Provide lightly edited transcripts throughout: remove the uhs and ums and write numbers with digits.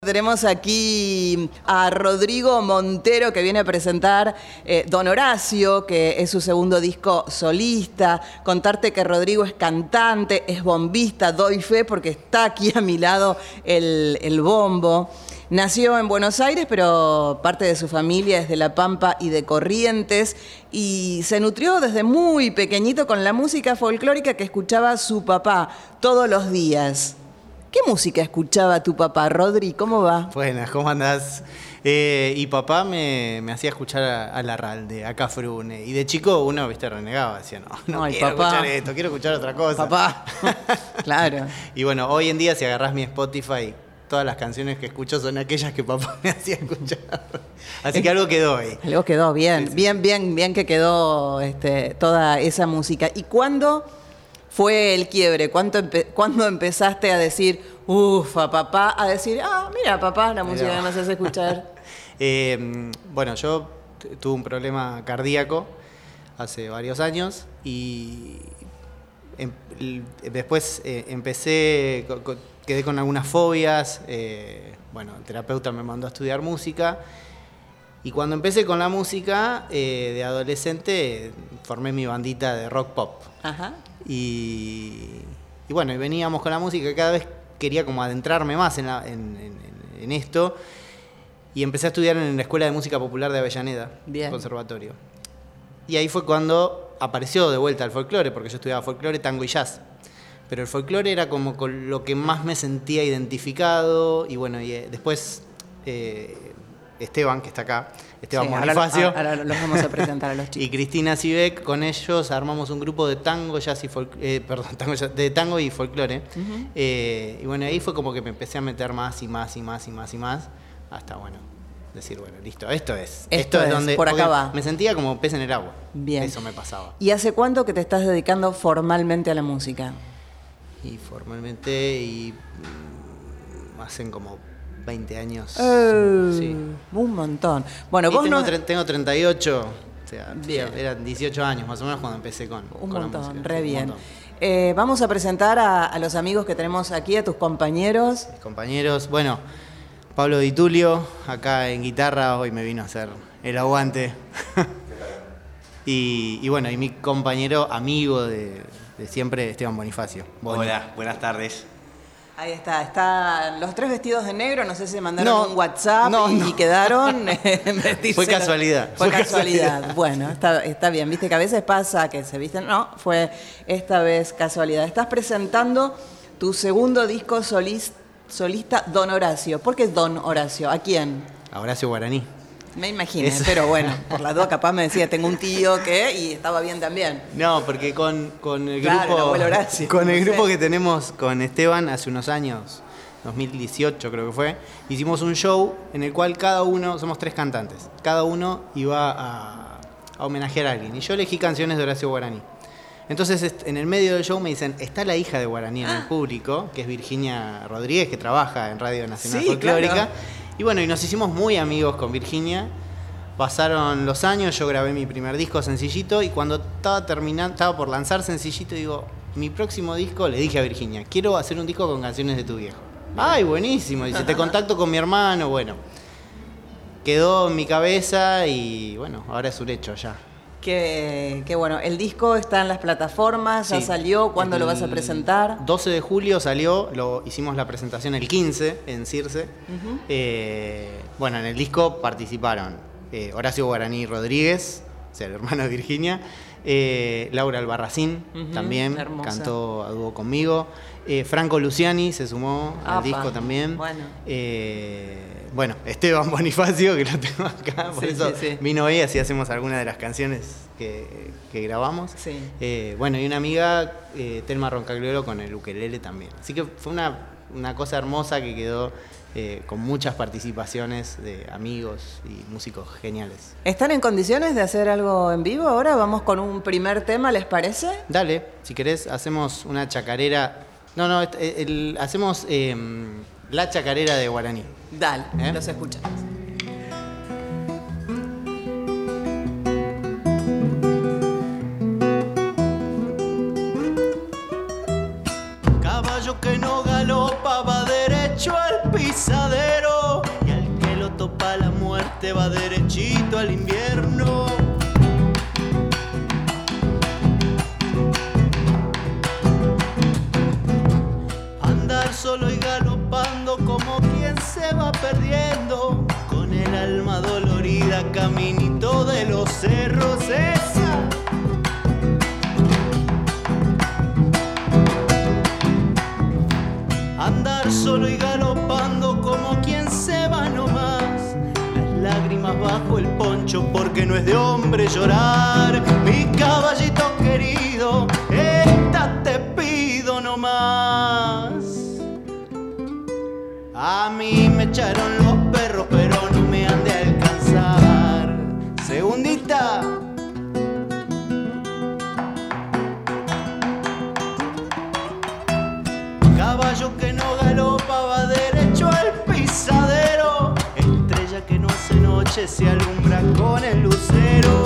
Tenemos aquí a Rodrigo Montero, que viene a presentar Don Horacio, que es su segundo disco solista. Contarte que Rodrigo es cantante, es bombista, doy fe porque está aquí a mi lado el bombo. Nació en Buenos Aires, pero parte de su familia es de La Pampa y de Corrientes, y se nutrió desde muy pequeñito con la música folclórica que escuchaba su papá todos los días. ¿Qué música escuchaba tu papá, Rodri? ¿Cómo va? Buenas, ¿cómo andás? Y papá me hacía escuchar a Larralde, a Cafrune. Y de chico uno, viste, renegaba. Decía, no Ay, quiero papá. escuchar esto, quiero escuchar otra cosa. Papá. Claro. Y bueno, hoy en día si agarrás mi Spotify, todas las canciones que escucho son aquellas que papá me hacía escuchar. Así que algo quedó ahí. Algo quedó bien, sí. Bien que quedó toda esa música. ¿Y cuándo fue el quiebre? ¿Cuándo empezaste a decir, ufa, papá? A decir, mira, papá, la música que me haces escuchar. Bueno, yo tuve un problema cardíaco hace varios años y después empecé, quedé con algunas fobias. Bueno, el terapeuta me mandó a estudiar música. Y cuando empecé con la música, de adolescente, formé mi bandita de rock pop. Ajá. Y bueno, y veníamos con la música y cada vez quería como adentrarme más en esto. Y empecé a estudiar en la Escuela de Música Popular de Avellaneda, conservatorio. Y ahí fue cuando apareció de vuelta el folclore, porque yo estudiaba folclore, tango y jazz. Pero el folclore era como con lo que más me sentía identificado. Y bueno, y después Esteban, que está acá, Esteban Bonifacio. Ahora los vamos a presentar a los chicos. Y Cristina Sivek, con ellos armamos un grupo de tango, jazz y de tango y folclore. Uh-huh. Y bueno, ahí fue como que me empecé a meter más y más, hasta bueno, decir, bueno, listo, esto es donde por acá va. Me sentía como pez en el agua. Bien. Eso me pasaba. ¿Y hace cuánto que te estás dedicando formalmente a la música? Y formalmente hacen como 20 años. Sí. Un montón. Bueno, vos tengo 38, o sea, bien. Eran 18 años más o menos cuando empecé con la música. Re bien. Vamos a presentar a los amigos que tenemos aquí, a tus compañeros. Mis compañeros, bueno, Pablo Di Tulio, acá en guitarra, hoy me vino a hacer el aguante. y bueno, y mi compañero, amigo de siempre, Esteban Bonifacio. Hola, buenas tardes. Ahí está, los tres vestidos de negro, no sé si mandaron un WhatsApp y quedaron vestirse. Fue casualidad. Fue casualidad. Bueno, está bien, viste que a veces pasa que se visten, no, fue esta vez casualidad. Estás presentando tu segundo disco solista, Don Horacio. ¿Por qué Don Horacio? ¿A quién? A Horacio Guaraní. Me imaginé, pero bueno, por las dos capaz me decía, tengo un tío que, y estaba bien también. No, porque con el grupo, Horacio, con el grupo que tenemos con Esteban hace unos años, 2018 creo que fue, hicimos un show en el cual cada uno, somos 3 cantantes, cada uno iba a homenajear a alguien. Y yo elegí canciones de Horacio Guaraní. Entonces, en el medio del show me dicen, está la hija de Guaraní en el público, que es Virginia Rodríguez, que trabaja en Radio Nacional Folclórica. Claro. Y bueno, y nos hicimos muy amigos con Virginia. Pasaron los años, yo grabé mi primer disco Sencillito y cuando estaba por lanzar Sencillito, digo, mi próximo disco, le dije a Virginia, quiero hacer un disco con canciones de tu viejo. Ay, buenísimo. Dice, te contacto con mi hermano. Bueno, quedó en mi cabeza y bueno, ahora es un hecho ya. Qué bueno. El disco está en las plataformas, ya salió. ¿Cuándo lo vas a presentar? 12 de julio salió, hicimos la presentación el 15 en Circe. Uh-huh. Bueno, en el disco participaron Horacio Guaraní Rodríguez, o sea, el hermano de Virginia, Laura Albarracín, también cantó a dúo conmigo, Franco Luciani se sumó al disco también. Bueno, Esteban Bonifacio, que lo tengo acá, por eso vino hoy, así hacemos algunas de las canciones que grabamos. Sí. Bueno, y una amiga, Telma Roncagliolo, con el ukelele también. Así que fue una cosa hermosa que quedó con muchas participaciones de amigos y músicos geniales. ¿Están en condiciones de hacer algo en vivo ahora? Vamos con un primer tema, ¿les parece? Dale, si querés, hacemos una chacarera. Hacemos la chacarera de Guaraní. Dale, los escuchamos. Caballo que no galopa va derecho al pisadero. se va derechito al invierno. Andar solo y galopando como quien se va perdiendo, con el alma dolorida, caminito de los cerros. Esa. Andar solo y galopando como quien se va nomás, las lágrimas bajo el poncho porque no es de hombre llorar. Mi caballito querido, esta te pido nomás. A mí me echaron los perros pero no me han de alcanzar. Segundita. Caballo que no galopa va derecho al pisadero, estrella que no hace noche se alumbra con el lucero.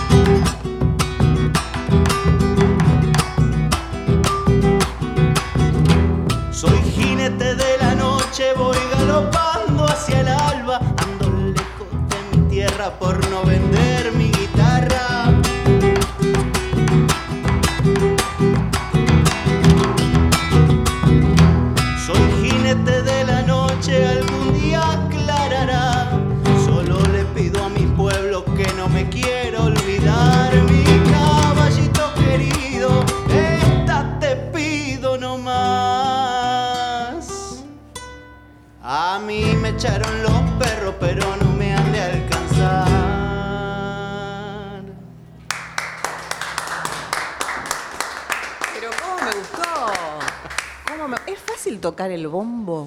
Soy jinete de la noche, voy galopando hacia el alba, ando lejos de mi tierra por no vender mi guitarra. De la noche algún día aclarará. Solo le pido a mi pueblo que no me quiera olvidar. Mi caballito querido, esta te pido nomás. A mí me echaron los perros pero no me han de alcanzar. Pero cómo me gustó. ¿Es fácil tocar el bombo?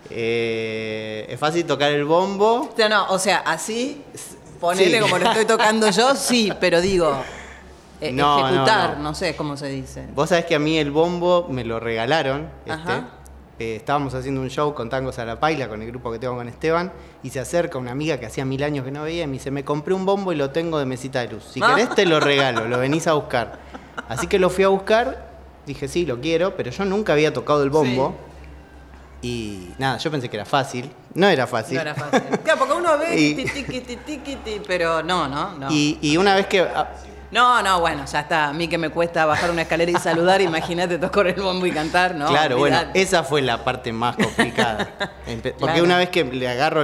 Es fácil tocar el bombo. No, o sea, así, ponele Sí. como lo estoy tocando yo, sí, pero digo, No, ejecutar, no. no sé cómo se dice. Vos sabés que a mí el bombo me lo regalaron. Ajá. Estábamos haciendo un show con Tangos a la Paila, con el grupo que tengo con Esteban, y se acerca una amiga que hacía 1000 años que no veía y me dice, me compré un bombo y lo tengo de mesita de luz. Si querés te lo regalo, lo venís a buscar. Así que lo fui a buscar, dije, sí, lo quiero, pero yo nunca había tocado el bombo. Sí. Y nada, yo pensé que era fácil. No era fácil. No era fácil. Claro, porque uno ve pero no. Y una vez que... No, bueno, ya está. A mí que me cuesta bajar una escalera y saludar, imagínate tocar el bombo y cantar, ¿no? Claro, olvidate. bueno, esa fue la parte más complicada. Porque claro, una vez que le agarro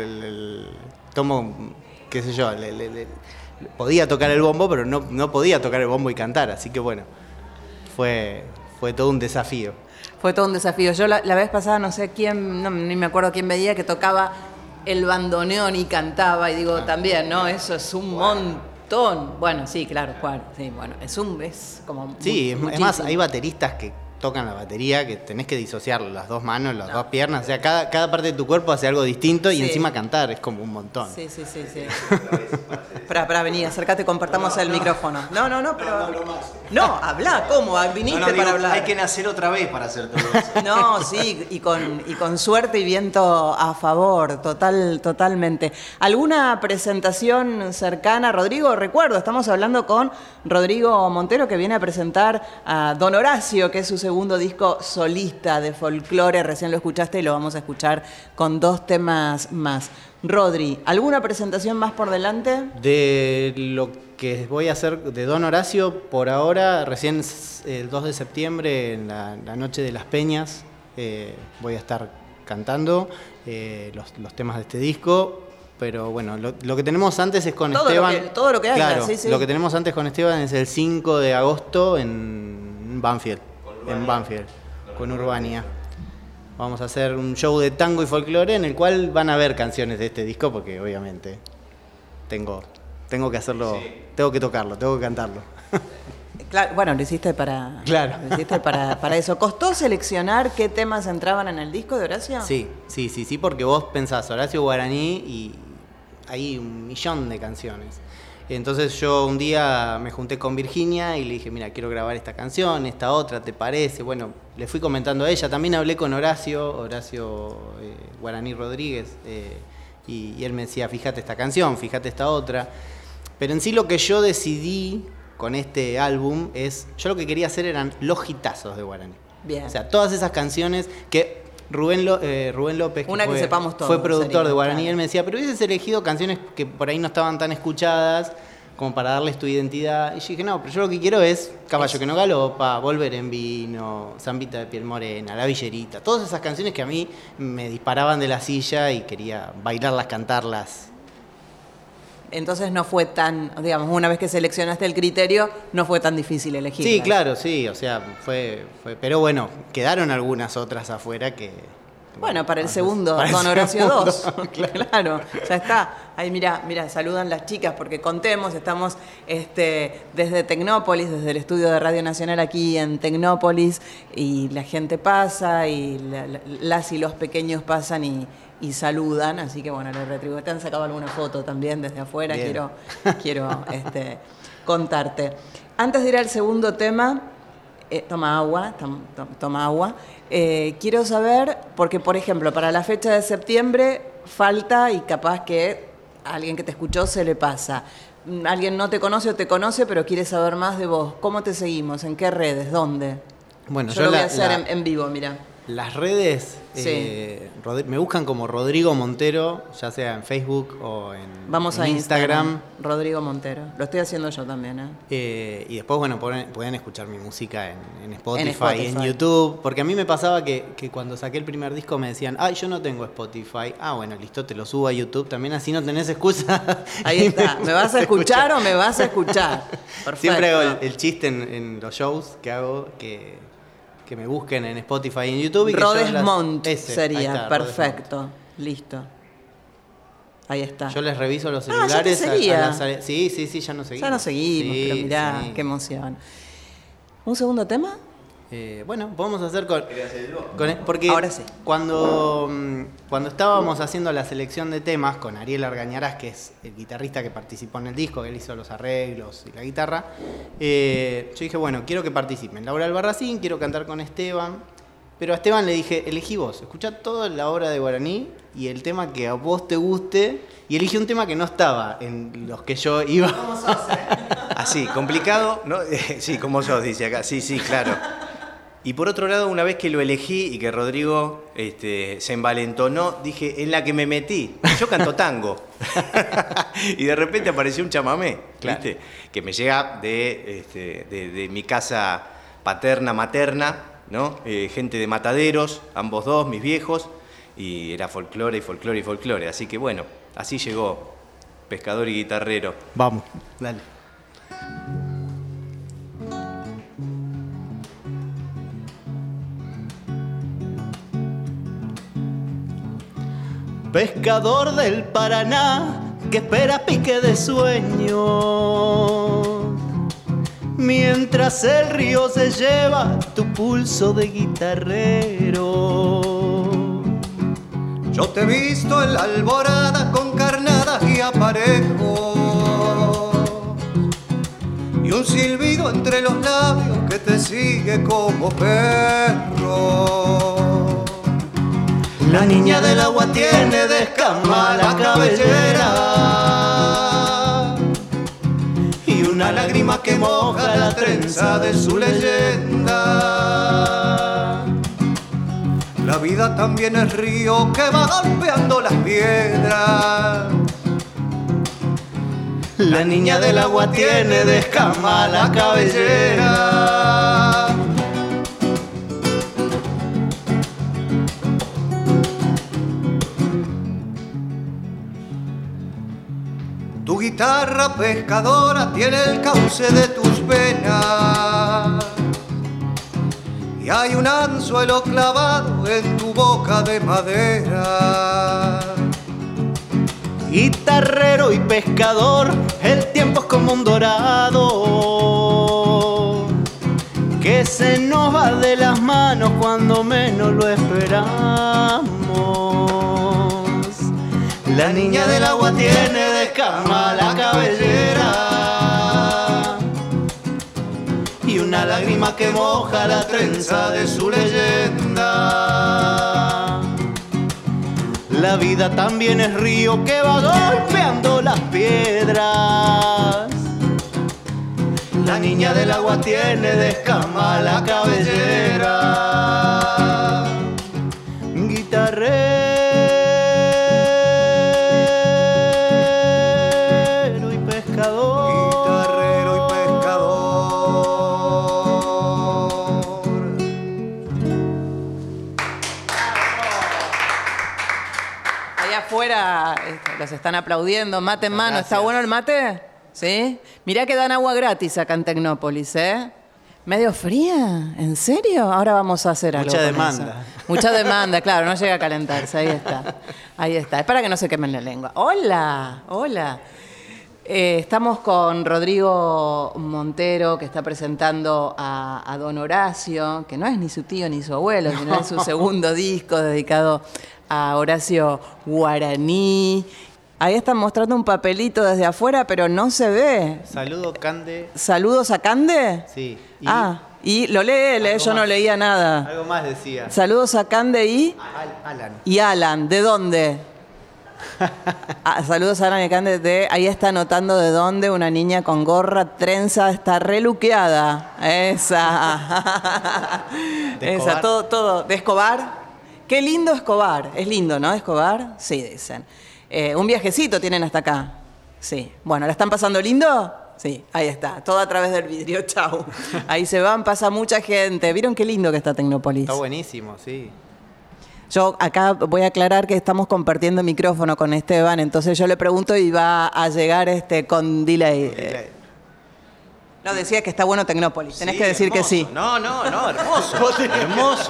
tomo, qué sé yo, podía tocar el bombo, pero no podía tocar el bombo y cantar. Así que bueno, fue todo un desafío. Fue todo un desafío. Yo la vez pasada no sé quién, ni me acuerdo quién veía que tocaba el bandoneón y cantaba. Y digo, también, ¿no? Eso es un montón. Bueno, sí, claro. Sí, bueno, es como... Sí, es más, hay bateristas que tocan la batería que tenés que disociar las dos manos, las dos piernas. O sea, cada parte de tu cuerpo hace algo distinto y encima cantar es como un montón. Sí. Pará, vení, acércate, compartamos el micrófono. No, pero... No, hablá, ¿cómo? Viniste para hablar. Hay que nacer otra vez para hacer todo eso. No, sí, y con suerte y viento a favor, totalmente. ¿Alguna presentación cercana, Rodrigo? Recuerdo, estamos hablando con Rodrigo Montero, que viene a presentar a Don Horacio, que es su segundo disco solista de folclore. Recién lo escuchaste y lo vamos a escuchar con 2 temas más. Rodri, ¿alguna presentación más por delante? De lo que voy a hacer de Don Horacio, por ahora, recién el 2 de septiembre, en la Noche de las Peñas, voy a estar cantando los temas de este disco. Pero bueno, lo que tenemos antes es con Esteban. Todo lo que haya, claro, sí. Lo que tenemos antes con Esteban es el 5 de agosto en Banfield. Con Urbania. Vamos a hacer un show de tango y folclore en el cual van a ver canciones de este disco porque obviamente tengo que hacerlo, sí. Tengo que tocarlo, tengo que cantarlo. Claro, bueno, lo hiciste para eso. ¿Costó seleccionar qué temas entraban en el disco de Horacio? Sí, porque vos pensás Horacio Guaraní y hay 1.000.000 de canciones. Entonces yo un día me junté con Virginia y le dije, mira, quiero grabar esta canción, esta otra, ¿te parece? Bueno, le fui comentando a ella. También hablé con Horacio Guaraní Rodríguez, y él me decía, fíjate esta canción, fíjate esta otra. Pero en sí lo que yo decidí con este álbum yo lo que quería hacer eran los hitazos de Guaraní. Bien. O sea, todas esas canciones que Rubén López, Una que sepamos todos, fue productor sería, de Guaraní, claro. él me decía, pero hubieses elegido canciones que por ahí no estaban tan escuchadas como para darles tu identidad. Y yo dije, no, pero yo lo que quiero es Caballo que no galopa, Volver en vino, Zambita de piel morena, La Villerita, todas esas canciones que a mí me disparaban de la silla y quería bailarlas, cantarlas. Entonces no fue tan, digamos, una vez que seleccionaste el criterio, no fue tan difícil elegir. Sí, claro, sí, o sea, fue, pero bueno, quedaron algunas otras afuera que... Bueno, para el segundo, para el Don Horacio segundo, 2. Claro, ya está. Ahí mira, saludan las chicas porque contemos, estamos desde Tecnópolis, desde el estudio de Radio Nacional aquí en Tecnópolis, y la gente pasa, y las y los pequeños pasan y saludan, así que bueno, les retribuyo. Te han sacado alguna foto también desde afuera, Bien. quiero contarte. Antes de ir al segundo tema, toma agua. Quiero saber, porque por ejemplo, para la fecha de septiembre falta y capaz que a alguien que te escuchó se le pasa. Alguien no te conoce o te conoce, pero quiere saber más de vos. ¿Cómo te seguimos? ¿En qué redes? ¿Dónde? Bueno, yo lo voy a hacer en vivo, mira. Las redes Sí. me buscan como Rodrigo Montero, ya sea en Facebook o en Vamos en a Instagram. Rodrigo Montero. Lo estoy haciendo yo también, Y después, bueno, pueden escuchar mi música en Spotify, Spotify. en YouTube. Porque a mí me pasaba que cuando saqué el primer disco me decían, ay, yo no tengo Spotify. Ah, bueno, listo, te lo subo a YouTube también, así no tenés excusa. Ahí está. ¿Me vas a escuchar o me vas a escuchar? Perfecto. Siempre hago el chiste en los shows que hago, que me busquen en Spotify y en YouTube. Y que Rodesmont ahí sería, está, perfecto, listo. Ahí está. Yo les reviso los Ah, celulares. ya te seguía. Sí, ya nos seguimos. Ya nos seguimos, Sí, pero mirá, sí. qué emoción. ¿Un segundo tema? Bueno, podemos hacer porque Ahora sí. Cuando estábamos haciendo la selección de temas con Ariel Argañarás, que es el guitarrista que participó en el disco, que él hizo los arreglos y la guitarra, yo dije, bueno, quiero que participen Laura Albarracín, quiero cantar con Esteban, pero a Esteban le dije, elegí vos, escuchá toda la obra de Guaraní y el tema que a vos te guste, y elegí un tema que no estaba en los que yo iba. Así, complicado, ¿no? Sí, como sos, dice acá. Sí, claro. Y por otro lado, una vez que lo elegí y que Rodrigo se envalentonó, dije, en la que me metí. Yo canto tango. Y de repente apareció un chamamé, Claro. ¿viste? Que me llega de mi casa paterna, materna, ¿no? Gente de Mataderos, ambos dos, mis viejos, y era folclore y folclore y folclore. Así que bueno, así llegó Pescador y Guitarrero. Vamos, dale. Pescador del Paraná que espera pique de sueño, mientras el río se lleva tu pulso de guitarrero. Yo te he visto en la alborada con carnadas y aparejos, y un silbido entre los labios que te sigue como perro. La niña del agua tiene de escama la cabellera y una lágrima que moja la trenza de su leyenda. La vida también es río que va golpeando las piedras. La niña del agua tiene de escama la cabellera. Tu guitarra pescadora tiene el cauce de tus penas, y hay un anzuelo clavado en tu boca de madera. Guitarrero y pescador, el tiempo es como un dorado que se nos va de las manos cuando menos lo esperamos. La niña del agua tiene de escama la cabellera y una lágrima que moja la trenza de su leyenda. La vida también es río que va golpeando las piedras. La niña del agua tiene de escama la cabellera. afuera los están aplaudiendo, mate en mano. Gracias. ¿Está bueno el mate? ¿Sí? Mirá que dan agua gratis acá en Tecnópolis, ¿eh? ¿Medio fría? ¿En serio? Ahora vamos a hacer algo. Mucha con demanda. eso. Mucha demanda, claro, no llega a calentarse. Ahí está. Ahí está. Es para que no se quemen la lengua. Hola, hola. Estamos con Rodrigo Montero, que está presentando a Don Horacio, que no es ni su tío ni su abuelo, sino es su segundo disco dedicado a Horacio Guaraní. Ahí están mostrando un papelito desde afuera, pero no se ve. Saludo, Cande. ¿Saludos a Cande? Sí. Y lo lee él, yo no más. leía nada. Algo más decía. Saludos a Cande Alan. y Alan. ¿De dónde? Saludos a Alan y Cande. Ahí está anotando de dónde una niña con gorra, trenza, está reluqueada. Esa. ¿De Esa, Escobar? todo. ¿De Escobar? Qué lindo Escobar. Es lindo, ¿no? Escobar. Sí, dicen. Un viajecito tienen hasta acá. Sí. Bueno, ¿la están pasando lindo? Sí, ahí está. Todo a través del vidrio. Chau. Ahí se van, pasa mucha gente. ¿Vieron qué lindo que está Tecnópolis? Está buenísimo, sí. Yo acá voy a aclarar que estamos compartiendo micrófono con Esteban, entonces yo le pregunto y va a llegar con delay. No, decía que está bueno Tecnópolis. Tenés Sí, que decir hermoso. que sí. No, hermoso. hermoso.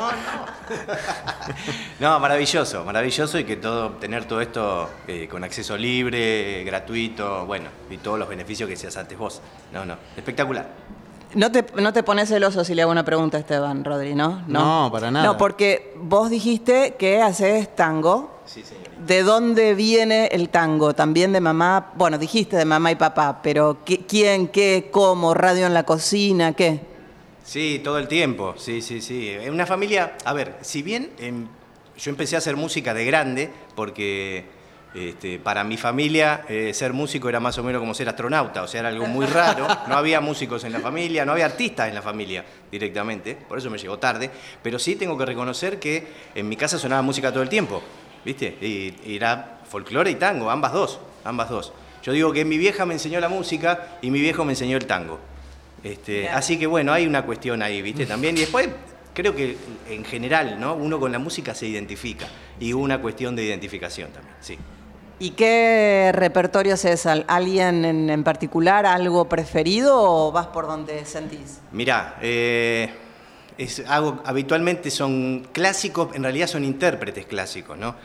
No, maravilloso y que tener todo esto con acceso libre, gratuito, bueno, y todos los beneficios que seas antes vos. No, espectacular. No te pones celoso si le hago una pregunta a Esteban, Rodri, ¿no? No, para nada. No, porque vos dijiste que haces tango. Sí, señorita. ¿De dónde viene el tango? También de mamá, bueno, dijiste de mamá y papá, pero ¿quién, qué, cómo, radio en la cocina, qué? Sí, todo el tiempo, sí. En una familia, a ver, si bien yo empecé a hacer música de grande, porque para mi familia ser músico era más o menos como ser astronauta, o sea, era algo muy raro, no había músicos en la familia, no había artistas en la familia directamente, por eso me llegó tarde, pero sí tengo que reconocer que en mi casa sonaba música todo el tiempo, ¿viste? Y era folclore y tango, ambas dos. Yo digo que mi vieja me enseñó la música y mi viejo me enseñó el tango. Así que bueno, hay una cuestión ahí, ¿viste? También, y después creo que en general, ¿no? Uno con la música se identifica y una cuestión de identificación también, sí. ¿Y qué repertorio haces? ¿Alguien en particular, algo preferido o vas por donde sentís? Mirá, habitualmente son clásicos, en realidad son intérpretes clásicos, ¿no?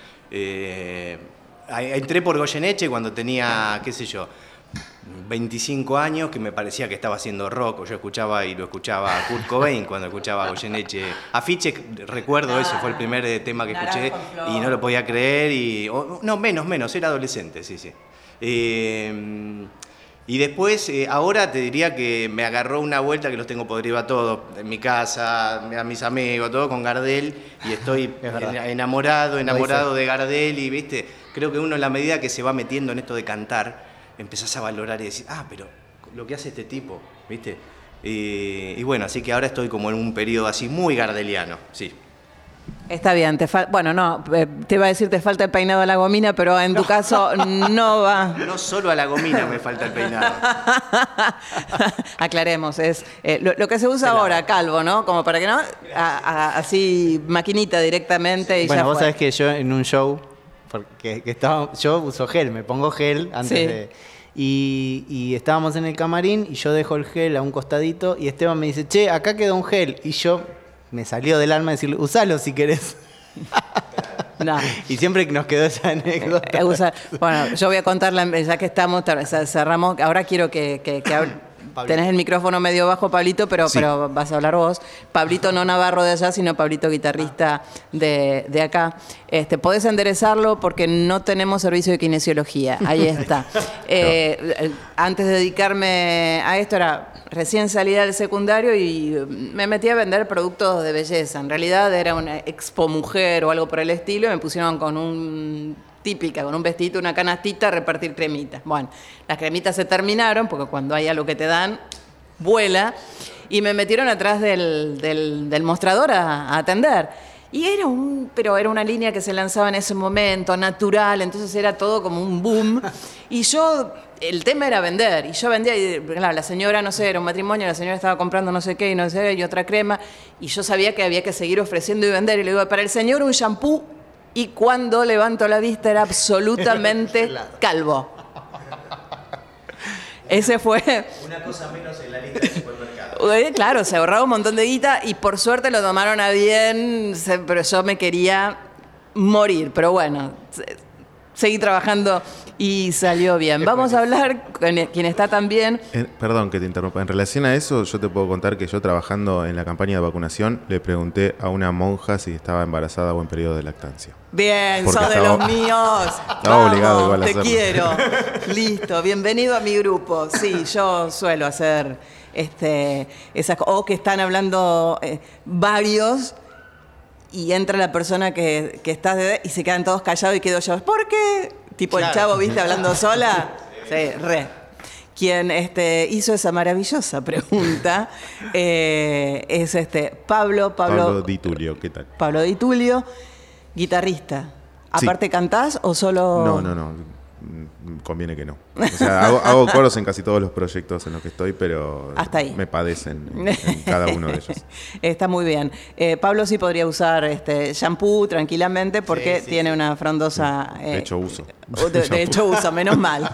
Entré por Goyeneche cuando tenía, qué sé yo, 25 años, que me parecía que estaba haciendo rock. Yo escuchaba y lo escuchaba a Kurt Cobain cuando escuchaba a Goyeneche. Afiche, recuerdo, ese fue el primer tema que escuché y no lo podía creer. No, menos, era adolescente, sí. Y después, ahora te diría que me agarró una vuelta que los tengo podrido a todos, en mi casa, a mis amigos, todo con Gardel, y estoy enamorado de Gardel, y viste, creo que uno en la medida que se va metiendo en esto de cantar, empezás a valorar y decir, pero lo que hace este tipo, viste. Y bueno, así que ahora estoy como en un periodo así muy gardeliano, sí. Está bien, te iba a decir te falta el peinado a la gomina, pero en tu caso no va. No solo a la gomina me falta el peinado. Aclaremos, es lo que se usa ahora, calvo, ¿no? Como para que no, así maquinita directamente y Bueno, ya vos fue. sabés que yo en un show, porque yo uso gel, me pongo gel antes Sí. de... Y estábamos en el camarín y yo dejo el gel a un costadito y Esteban me dice, che, acá quedó un gel. Y yo me salió del alma decirle, usalo si querés. No. Y siempre nos quedó esa anécdota. Bueno, yo voy a contarla, ya que estamos, cerramos. Ahora quiero que tenés el micrófono medio bajo, Pablito, pero vas a hablar vos. Pablito no Navarro de allá, sino Pablito guitarrista de acá. Podés enderezarlo porque no tenemos servicio de kinesiología. Ahí está. Antes de dedicarme a esto, era recién salida del secundario y me metí a vender productos de belleza. En realidad era una expo mujer o algo por el estilo y me pusieron con un vestidito, una canastita, a repartir cremitas. Bueno, las cremitas se terminaron, porque cuando hay algo que te dan, vuela, y me metieron atrás del mostrador a atender. Y era una línea que se lanzaba en ese momento, natural, entonces era todo como un boom. Y el tema era vender, y yo vendía, y claro, la señora, no sé, era un matrimonio, la señora estaba comprando no sé qué, y no sé, y otra crema, y yo sabía que había que seguir ofreciendo y vender, y le digo, para el señor un shampoo. y cuando levanto la vista era absolutamente calvo. Ese fue... Una cosa menos en la lista de supermercados. Claro, se ahorraba un montón de guita y por suerte lo tomaron a bien, pero yo me quería morir. Pero bueno, seguí trabajando y salió bien. Vamos a hablar con quien está también. Perdón que te interrumpa. En relación a eso, yo te puedo contar que yo trabajando en la campaña de vacunación le pregunté a una monja si estaba embarazada o en periodo de lactancia. Bien, Porque sos de estaba- los míos. Estaba obligado igual a te hacerlo. quiero. Listo, bienvenido a mi grupo. Sí, yo suelo hacer esas cosas. O que están hablando varios y entra la persona que está y se quedan todos callados y quedo yo. ¿Por qué? Tipo el chavo, ¿viste? Hablando sola. Sí, re. Quien hizo esa maravillosa pregunta es Pablo Di Tulio, ¿qué tal? Pablo Di Tulio, guitarrista. Sí. ¿Aparte cantás o solo...? No. Conviene que no. O sea, hago coros en casi todos los proyectos en los que estoy, pero Hasta ahí. me padecen en cada uno de ellos. Está muy bien. Pablo sí podría usar shampoo tranquilamente porque Sí, tiene una frondosa... De hecho, uso. De hecho uso, menos mal.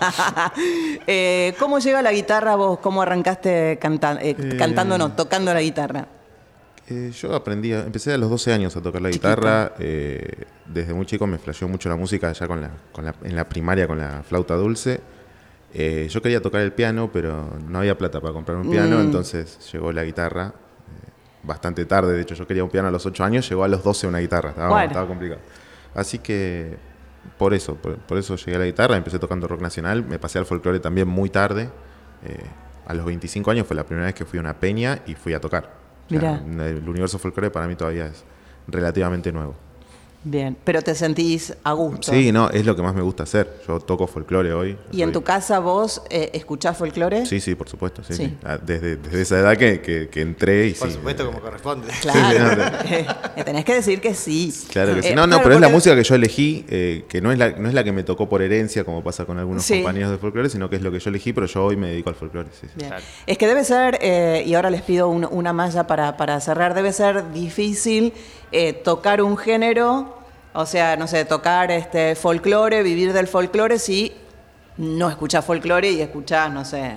¿Cómo llega la guitarra vos? ¿Cómo arrancaste tocando la guitarra? Yo empecé a los 12 años a tocar la guitarra. Desde muy chico me flasheó mucho la música, ya en la primaria con la flauta dulce. Yo quería tocar el piano, pero no había plata para comprar un piano, entonces llegó la guitarra bastante tarde. De hecho, yo quería un piano a los 8 años, llegó a los 12 una guitarra, estaba complicado. Así que por eso llegué a la guitarra, empecé tocando rock nacional, me pasé al folclore también muy tarde. A los 25 años fue la primera vez que fui a una peña y fui a tocar. O sea, el universo folclore para mí todavía es relativamente nuevo. Bien, pero te sentís a gusto. Sí, no, es lo que más me gusta hacer. Yo toco folclore hoy. ¿Y en tu casa vos escuchás folclore? Sí, por supuesto. Sí. Sí. Desde esa edad que entré y Por sí. supuesto, como corresponde. Claro. Me tenés que decir que sí. Claro que sí. Claro, Pero es la porque- música que yo elegí, que no es la que me tocó por herencia, como pasa con algunos Sí. compañeros de folclore, sino que es lo que yo elegí, pero yo hoy me dedico al folclore. Sí. Bien. Es que debe ser, y ahora les pido una malla para cerrar, debe ser difícil tocar un género, o sea, no sé, tocar folclore, vivir del folclore si no escuchás folclore y escuchás, no sé,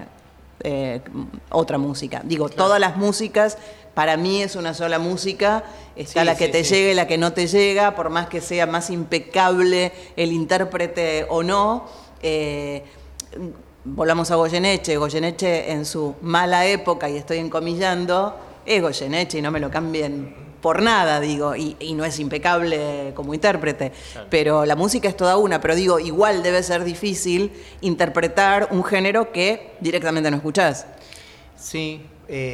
otra música. Digo, todas las músicas para mí es una sola música, está Sí, la que sí, te sí. llega y la que no te llega, por más que sea más impecable el intérprete o no. Volvamos a Goyeneche. Goyeneche en su mala época, y estoy encomillando, es Goyeneche y no me lo cambien por nada, digo, y no es impecable como intérprete, pero la música es toda una, pero digo, igual debe ser difícil interpretar un género que directamente no escuchás. Sí,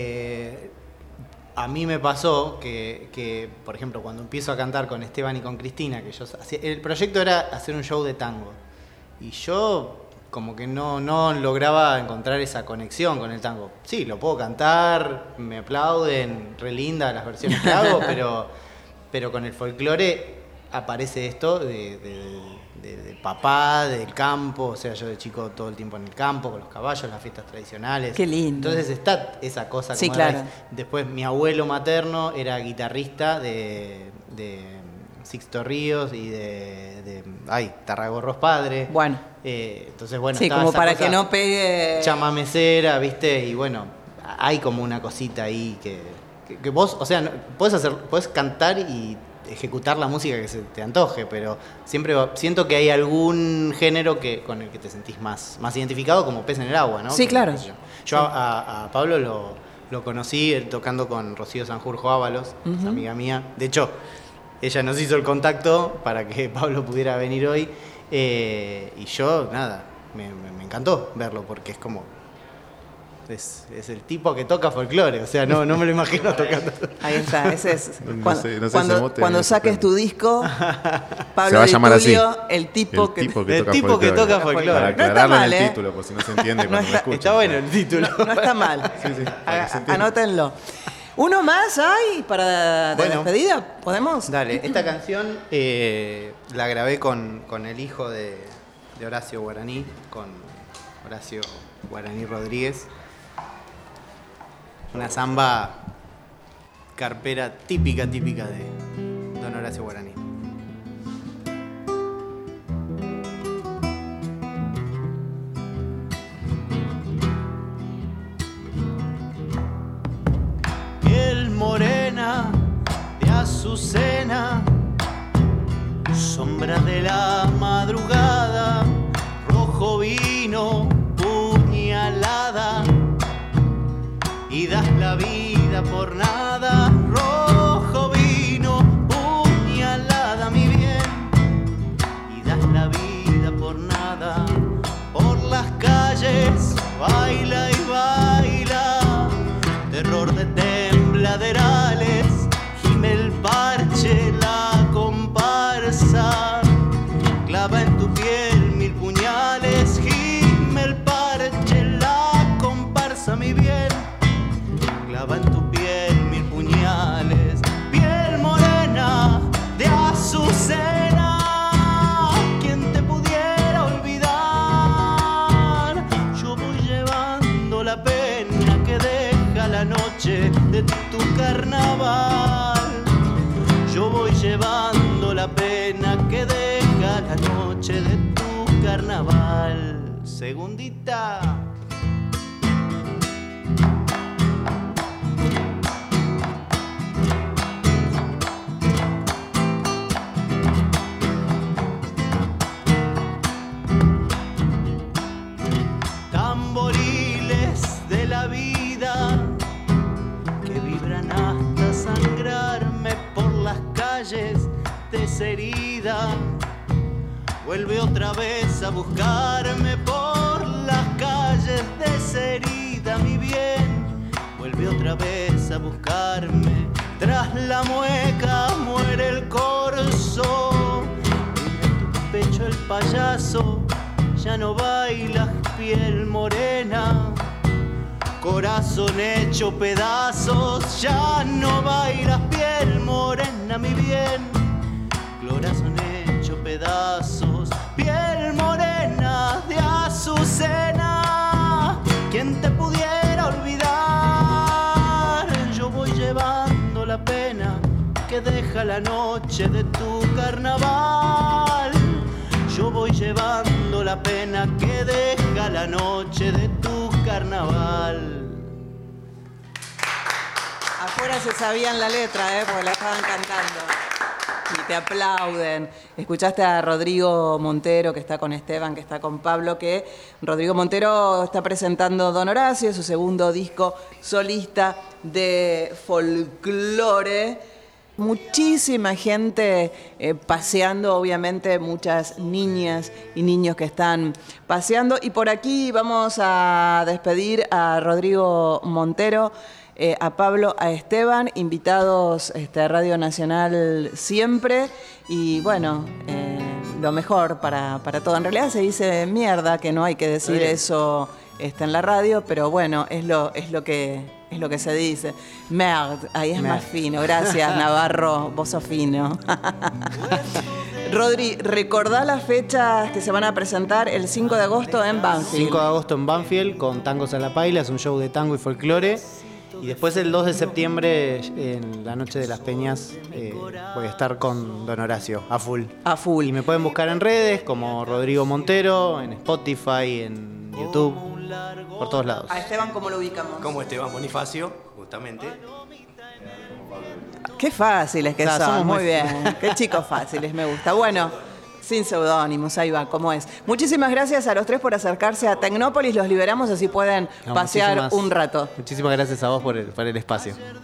a mí me pasó que, por ejemplo, cuando empiezo a cantar con Esteban y con Cristina, el proyecto era hacer un show de tango, y yo como que no lograba encontrar esa conexión con el tango. Sí, lo puedo cantar, me aplauden, re lindas las versiones que hago, pero con el folclore aparece esto de papá, del campo, o sea, yo de chico todo el tiempo en el campo, con los caballos, las fiestas tradicionales. Qué lindo. Entonces está esa cosa como Sí, de claro. raíz. Después mi abuelo materno era guitarrista de Sixto Ríos y de Tarragorros padre. Bueno. Entonces, bueno, Sí, estaba como esa para cosa que no pegue... chamamecera, ¿viste? Y bueno, hay como una cosita ahí que vos, o sea, podés cantar y ejecutar la música que se te antoje, pero siempre siento que hay algún género con el que te sentís más identificado, como pez en el agua, ¿no? Sí, claro. Qué sé yo a Pablo lo conocí tocando con Rocío Sanjurjo Ábalos, es amiga mía. De hecho, ella nos hizo el contacto para que Pablo pudiera venir hoy. Y yo, nada, me encantó verlo porque es como... Es el tipo que toca folclore, o sea, no me lo imagino tocando. Ahí está, ese es. No sé, ese mote cuando me saques sorprende. tu disco, Pablo Se va a Di llamar así. Tulio, el tipo que toca folclore. Para No está aclararlo mal, en el ¿eh? título, por si no se entiende No cuando me está- escuchan. Está bueno el título. no está mal. Sí, para que se entienda. Anótenlo. ¿Uno más hay para de Bueno. despedida? ¿Podemos? Dale, esta canción la grabé con el hijo de Horacio Guaraní, con Horacio Guaraní Rodríguez. Una samba carpera típica de don Horacio Guaraní. morena, sombra de la madrugada, rojo vino, puñalada, y das la vida por nada. Rojo vino, puñalada, mi bien, y das la vida por nada. Por las calles baila y baila, terror de tembladerales, gime el parche, la comparsa, clava en tu piel 1000 puñales, gime el parche, la comparsa, mi bien, clava en tu piel 1000 puñales. Piel morena de azucena, ¿quién te pudiera olvidar? Yo voy llevando la pena que deja la noche de tu carnaval. Yo voy llevando la pena que deja la noche de tu carnaval. Segundita. Tamboriles de la vida que vibran hasta sangrarme por las calles desherida. Vuelve otra vez a buscarme por las calles desherida, mi bien. Vuelve otra vez a buscarme. Tras la mueca muere el corzo. En tu pecho el payaso ya no bailas, piel morena. Corazón hecho pedazos, ya no bailas, piel morena, mi bien. Corazón hecho pedazos, piel morena de azucena. ¿Quién te pudiera olvidar? Yo voy llevando la pena que deja la noche de tu carnaval. Yo voy llevando la pena que deja la noche de tu carnaval. Afuera se sabían la letra, porque la estaban cantando. Y te aplauden. Escuchaste a Rodrigo Montero, que está con Esteban, que está con Pablo, que Rodrigo Montero está presentando Don Horacio, su segundo disco solista de folclore. Muchísima gente paseando, obviamente muchas niñas y niños que están paseando. Y por aquí vamos a despedir a Rodrigo Montero, a Pablo, a Esteban, invitados a Radio Nacional siempre. Y bueno, lo mejor para todo. En realidad se dice mierda, que no hay que decir eso en la radio, pero bueno, es lo que se dice. Merde, ahí es más fino. Gracias, Navarro, vos sos fino. Rodri, recordá las fechas que se van a presentar el 5 de agosto en Banfield. 5 de agosto en Banfield con Tangos a la Paila, es un show de tango y folclore. Y después el 2 de septiembre, en la Noche de las Peñas, voy a estar con Don Horacio, a full. A full. Y me pueden buscar en redes como Rodrigo Montero, en Spotify, en YouTube, por todos lados. A Esteban, ¿cómo lo ubicamos? Como Esteban Bonifacio, justamente. Qué fáciles que son, somos muy bien. Qué chicos fáciles, me gusta. Bueno, sin seudónimos, ahí va, como es. Muchísimas gracias a los tres por acercarse a Tecnópolis. Los liberamos, así pueden pasear un rato. Muchísimas gracias a vos por el espacio.